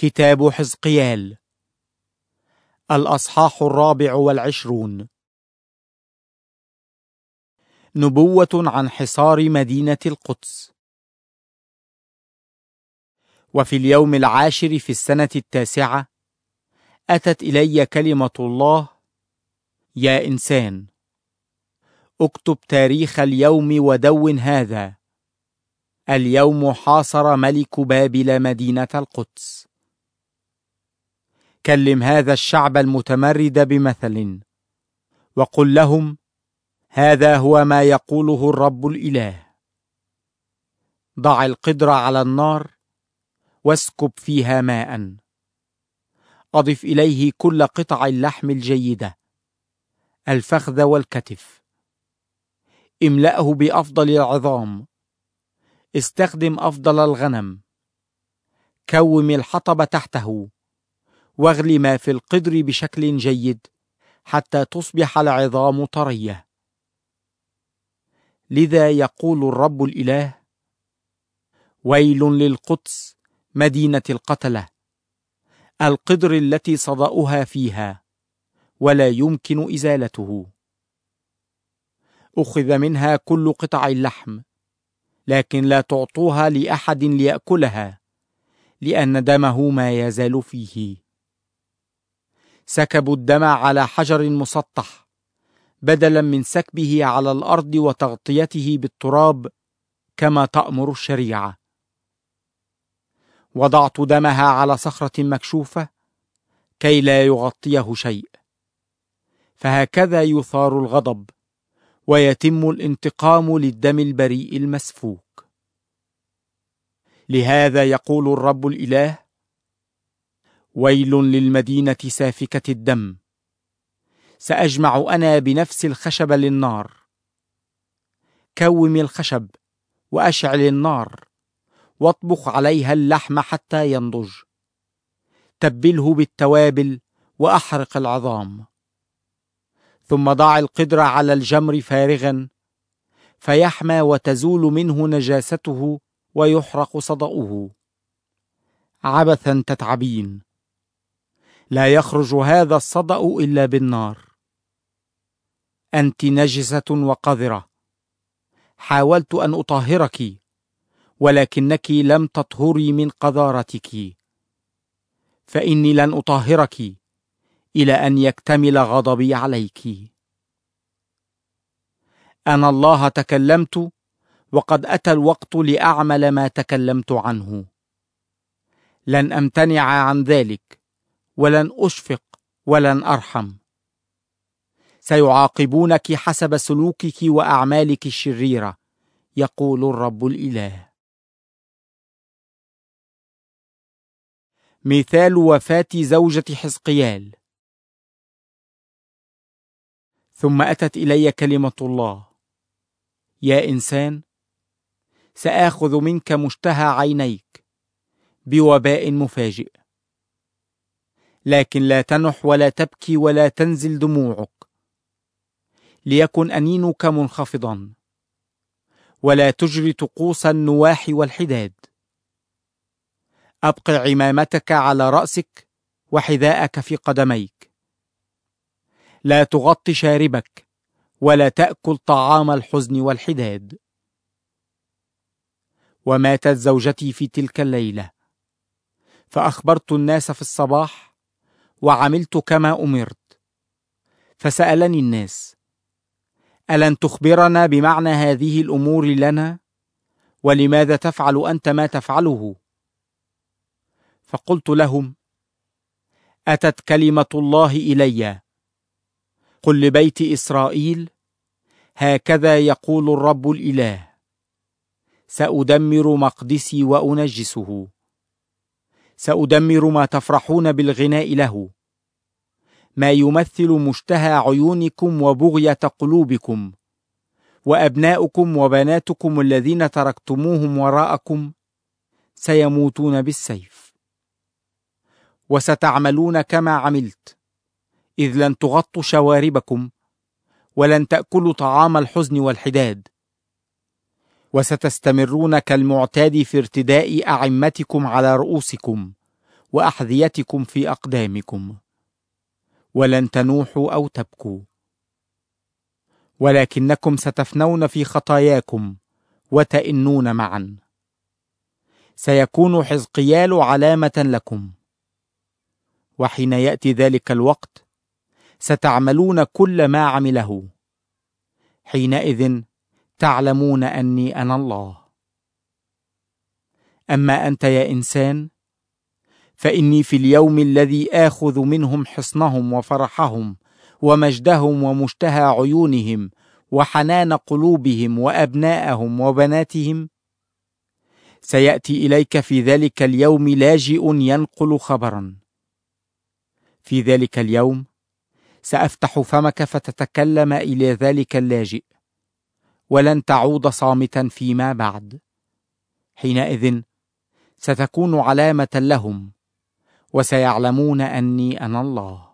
كتاب حزقيال الأصحاح 24. نبوة عن حصار مدينة القدس. وفي اليوم 10 في السنة 9 أتت إلي كلمة الله: يا إنسان، اكتب تاريخ اليوم ودون هذا: اليوم حاصر ملك بابل مدينة القدس. كلم هذا الشعب المتمرد بمثل، وقل لهم: هذا هو ما يقوله الرب الإله: ضع القدر على النار واسكب فيها ماء، أضف إليه كل قطع اللحم الجيدة، الفخذ والكتف، املأه بأفضل العظام، استخدم أفضل الغنم، كوم الحطب تحته، واغلي ما في القدر بشكل جيد حتى تصبح العظام طرية. لذا يقول الرب الإله: ويل للقدس مدينة القتلة، القدر التي صدأوها فيها ولا يمكن إزالته. أخذ منها كل قطع اللحم، لكن لا تعطوها لأحد ليأكلها، لأن دمه ما يزال فيه. سكبوا الدم على حجر مسطح بدلا من سكبه على الأرض وتغطيته بالتراب كما تأمر الشريعة. وضعت دمها على صخرة مكشوفة كي لا يغطيه شيء. فهكذا يثار الغضب ويتم الانتقام للدم البريء المسفوك. لهذا يقول الرب الإله: ويل للمدينة سافكة الدم، سأجمع أنا بنفس الخشب للنار. كوم الخشب وأشعل النار، واطبخ عليها اللحم حتى ينضج. تبله بالتوابل وأحرق العظام. ثم ضع القدر على الجمر فارغا، فيحمى وتزول منه نجاسته ويحرق صدأه. عبثا تتعبين، لا يخرج هذا الصدأ إلا بالنار. أنت نجسة وقذرة، حاولت أن أطهرك، ولكنك لم تطهري من قذارتك. فإني لن أطهرك إلى أن يكتمل غضبي عليك. أنا الله تكلمت، وقد أتى الوقت لأعمل ما تكلمت عنه. لن أمتنع عن ذلك، ولن أشفق ولن أرحم. سيعاقبونك حسب سلوكك وأعمالك الشريرة، يقول الرب الإله. مثال وفاة زوجة حزقيال. ثم أتت إلي كلمة الله: يا إنسان، سآخذ منك مشتهى عينيك بوباء مفاجئ. لكن لا تنح ولا تبكي ولا تنزل دموعك، ليكن أنينك منخفضا، ولا تجري طقوس النواح والحداد. أبق عمامتك على رأسك وحذاءك في قدميك. لا تغطي شاربك، ولا تأكل طعام الحزن والحداد. وماتت زوجتي في تلك الليلة، فأخبرت الناس في الصباح، وعملت كما أمرت. فسألني الناس: ألن تخبرنا بمعنى هذه الأمور لنا؟ ولماذا تفعل أنت ما تفعله؟ فقلت لهم: أتت كلمة الله إلي: قل لبيت إسرائيل: هكذا يقول الرب الإله: سأدمر مقدسي وأنجسه. سأدمر ما تفرحون بالغناء له، ما يمثل مشتهى عيونكم وبغية قلوبكم. وأبناؤكم وبناتكم الذين تركتموهم وراءكم سيموتون بالسيف. وستعملون كما عملت، إذ لن تغطوا شواربكم، ولن تأكلوا طعام الحزن والحداد. وستستمرون كالمعتاد في ارتداء أعمتكم على رؤوسكم، وأحذيتكم في أقدامكم، ولن تنوحوا أو تبكوا، ولكنكم ستفنون في خطاياكم وتئنون معا. سيكون حزقيال علامة لكم، وحين يأتي ذلك الوقت ستعملون كل ما عمله، حينئذ تعلمون أني أنا الله. أما أنت يا إنسان، فإني في اليوم الذي آخذ منهم حصنهم وفرحهم ومجدهم ومشتهى عيونهم وحنان قلوبهم وأبناءهم وبناتهم، سيأتي إليك في ذلك اليوم لاجئ ينقل خبرا. في ذلك اليوم سأفتح فمك فتتكلم إلى ذلك اللاجئ، ولن تعود صامتا فيما بعد. حينئذ ستكون علامة لهم، وسيعلمون أني أنا الله.